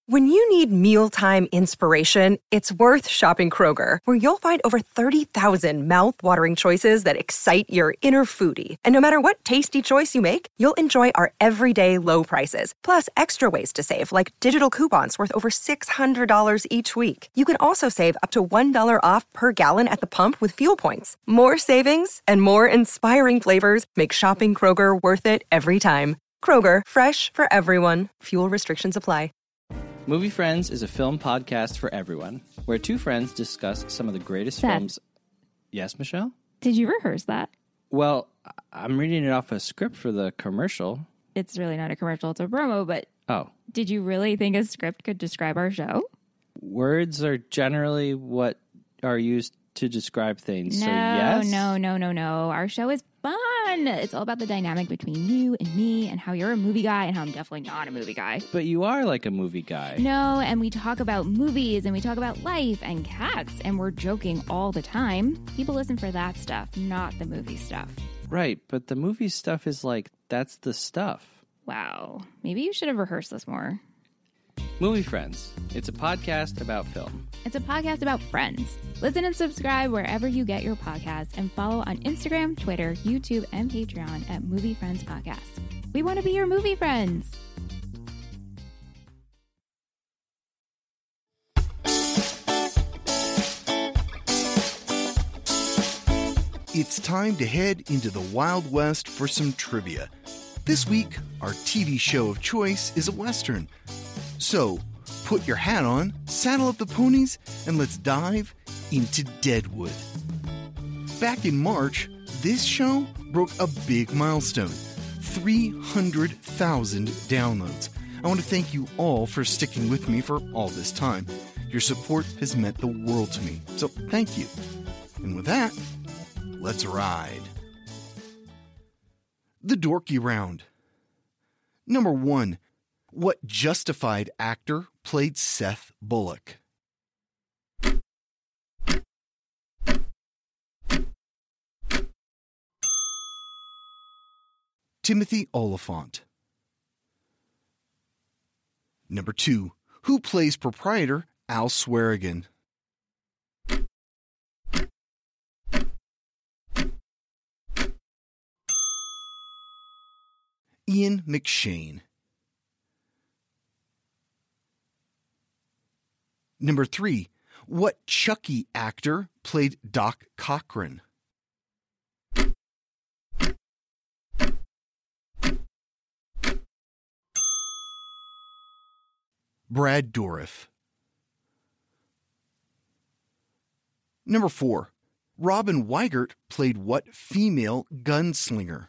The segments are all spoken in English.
When you need mealtime inspiration, it's worth shopping Kroger, where you'll find over 30,000 mouth-watering choices that excite your inner foodie. And no matter what tasty choice you make, you'll enjoy our everyday low prices, plus extra ways to save, like digital coupons worth over $600 each week. You can also save up to $1 off per gallon at the pump with fuel points. More savings and more inspiring flavors make shopping Kroger worth it every time. Kroger, fresh for everyone. Fuel restrictions apply. Movie Friends is a film podcast for everyone, where two friends discuss some of the greatest films. Yes, Michelle? Did you rehearse that? Well, I'm reading it off a script for the commercial. It's really not a commercial, it's a promo, but did you really think a script could describe our show? Words are generally what are used to describe things, No. Our show is fun. It's all about the dynamic between you and me and how you're a movie guy and how I'm definitely not a movie guy. But you are like a movie guy. No, and we talk about movies and we talk about life and cats and we're joking all the time. People listen for that stuff, not the movie stuff. Right, but the movie stuff is like, that's the stuff. Wow. Maybe you should have rehearsed this more. Movie Friends. It's a podcast about film. It's a podcast about friends. Listen and subscribe wherever you get your podcasts and follow on Instagram, Twitter, YouTube, and Patreon at Movie Friends Podcast. We want to be your movie friends. It's time to head into the Wild West for some trivia. This week, our TV show of choice is a Western. So, put your hat on, saddle up the ponies, and let's dive into Deadwood. Back in March, this show broke a big milestone, 300,000 downloads. I want to thank you all for sticking with me for all this time. Your support has meant the world to me, so thank you. And with that, let's ride. The Dorky Round. Number 1. What Justified actor played Seth Bullock? Timothy Olyphant. Number 2. Who plays proprietor Al Swearingen? Ian McShane. Number 3. What Chucky actor played Doc Cochran? Brad Dourif. Number 4. Robin Weigert played what female gunslinger?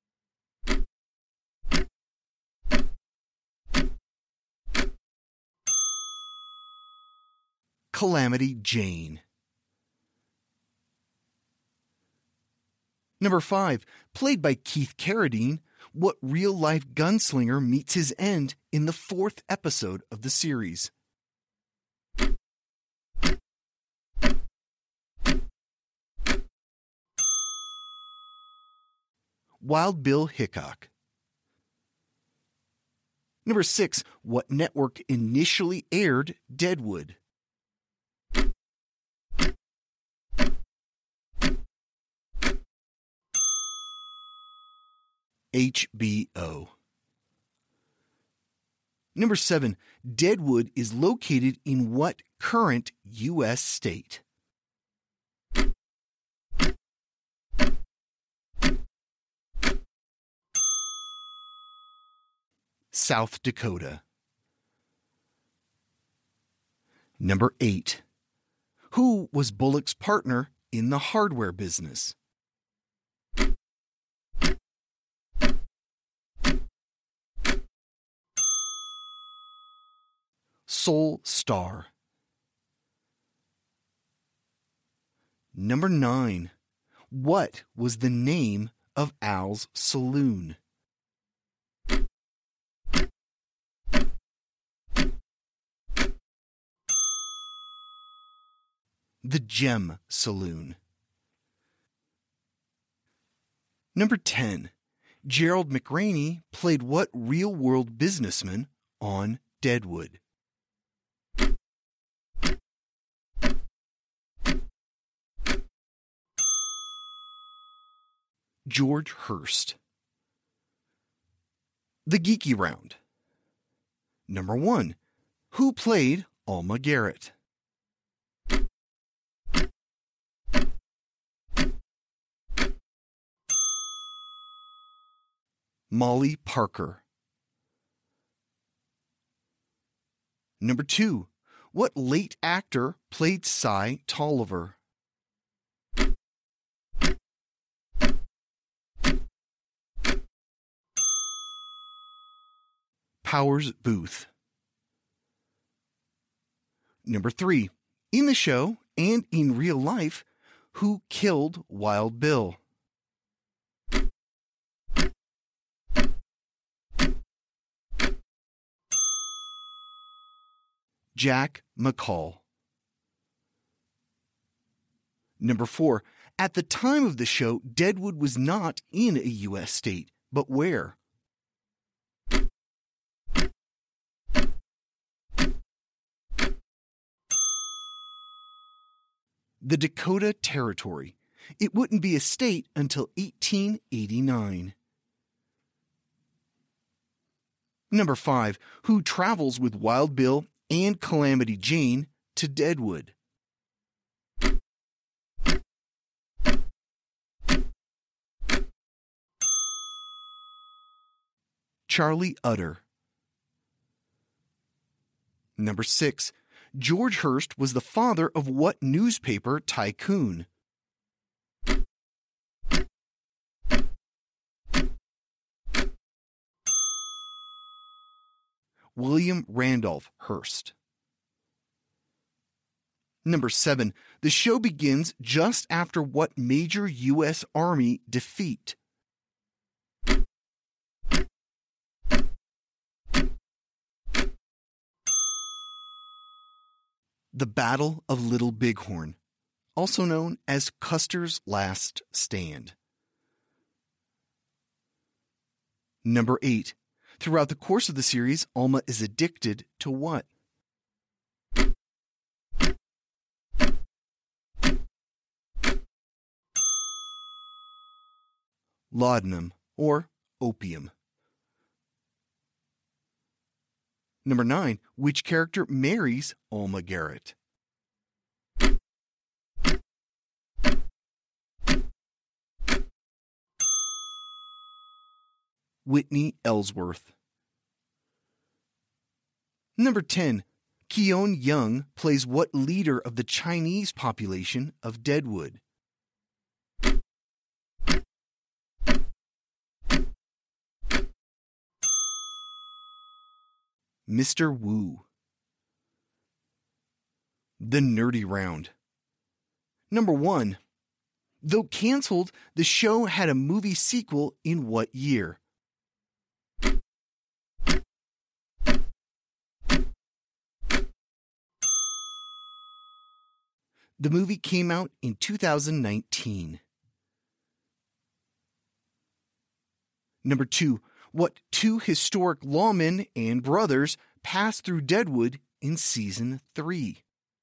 Calamity Jane. Number 5. Played by Keith Carradine, what real-life gunslinger meets his end in the 4th episode of the series? Wild Bill Hickok. Number 6. What network initially aired Deadwood? HBO. Number 7. Deadwood is located in what current U.S. state? South Dakota. Number 8. Who was Bullock's partner in the hardware business? Sol Star. Number 9. What was the name of Al's saloon? The Gem Saloon. Number 10. Gerald McRaney played what real-world businessman on Deadwood? George Hurst. The Geeky Round. Number 1. Who played Alma Garrett? Molly Parker. Number 2. What late actor played Cy Tolliver? Powers Booth. Number 3. In the show and in real life, who killed Wild Bill? Jack McCall. Number 4. At the time of the show, Deadwood was not in a U.S. state, but where? The Dakota Territory. It wouldn't be a state until 1889. Number 5. Who travels with Wild Bill and Calamity Jane to Deadwood? Charlie Utter. Number 6. George Hurst was the father of what newspaper tycoon? William Randolph Hearst. Number 7. The show begins just after what major U.S. Army defeat? The Battle of Little Bighorn, also known as Custer's Last Stand. Number 8. Throughout the course of the series, Alma is addicted to what? Laudanum, or opium. Number 9. Which character marries Alma Garrett? Whitney Ellsworth. Number 10. Keone Young plays what leader of the Chinese population of Deadwood? Mr. Wu. The Nerdy Round. Number 1. Though canceled, the show had a movie sequel in what year? The movie came out in 2019. Number 2. What 2 historic lawmen and brothers passed through Deadwood in Season 3?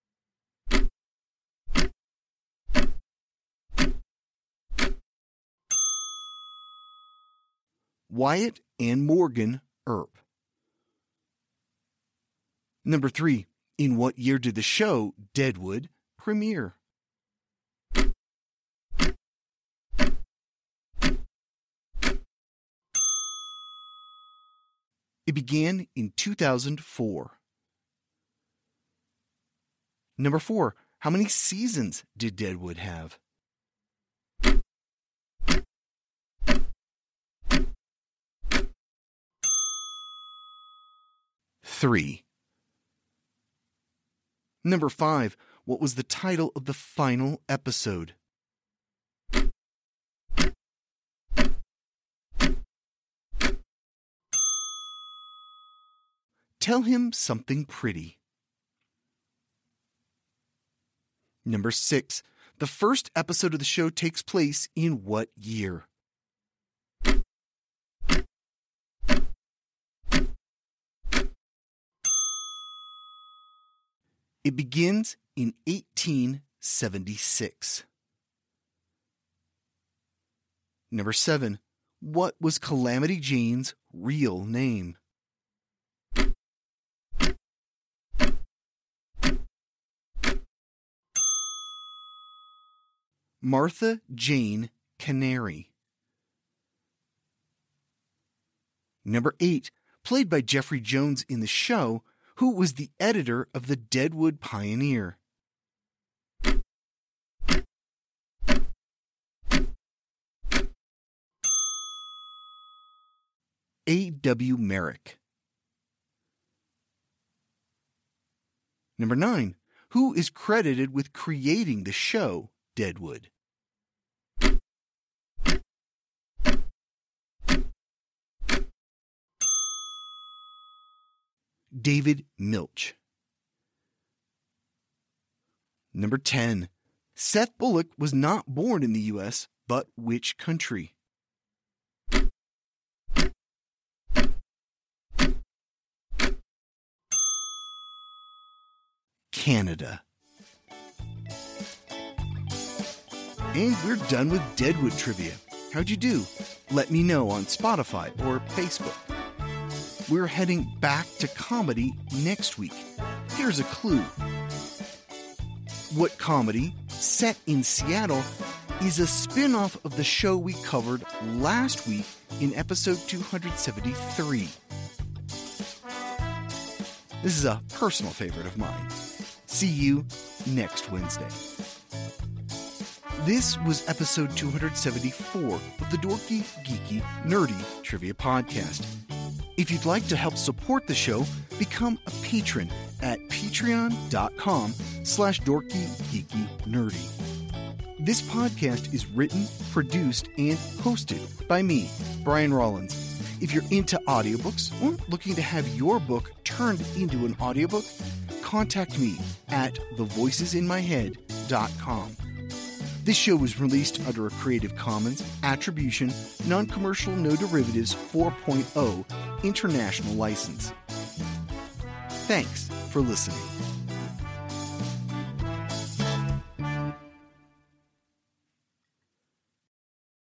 Wyatt and Morgan Earp. Number 3. In what year did the show Deadwood premiere? It began in 2004. Number 4. How many seasons did Deadwood have? Three. Number 5. What was the title of the final episode? Tell him something pretty. Number 6. The first episode of the show takes place in what year? It begins in 1876. Number 7. What was Calamity Jane's real name? Martha Jane Canary. Number 8. Played by Jeffrey Jones in the show, who was the editor of the Deadwood Pioneer. A.W. Merrick. Number 9. Who is credited with creating the show Deadwood? David Milch. Number 10. Seth Bullock was not born in the U.S., but which country? Canada. And we're done with Deadwood trivia. How'd you do? Let me know on Spotify or Facebook. We're heading back to comedy next week. Here's a clue. What comedy, set in Seattle, is a spin-off of the show we covered last week in episode 273. This is a personal favorite of mine. See you next Wednesday. This was episode 274 of the Dorky, Geeky, Nerdy Trivia Podcast. If you'd like to help support the show, become a patron at patreon.com/dorkygeekynerdy. This podcast is written, produced, and hosted by me, Brian Rollins. If you're into audiobooks or looking to have your book turned into an audiobook, contact me at thevoicesinmyhead.com. This show was released under a Creative Commons Attribution, Non-Commercial No Derivatives 4.0 International License. Thanks for listening.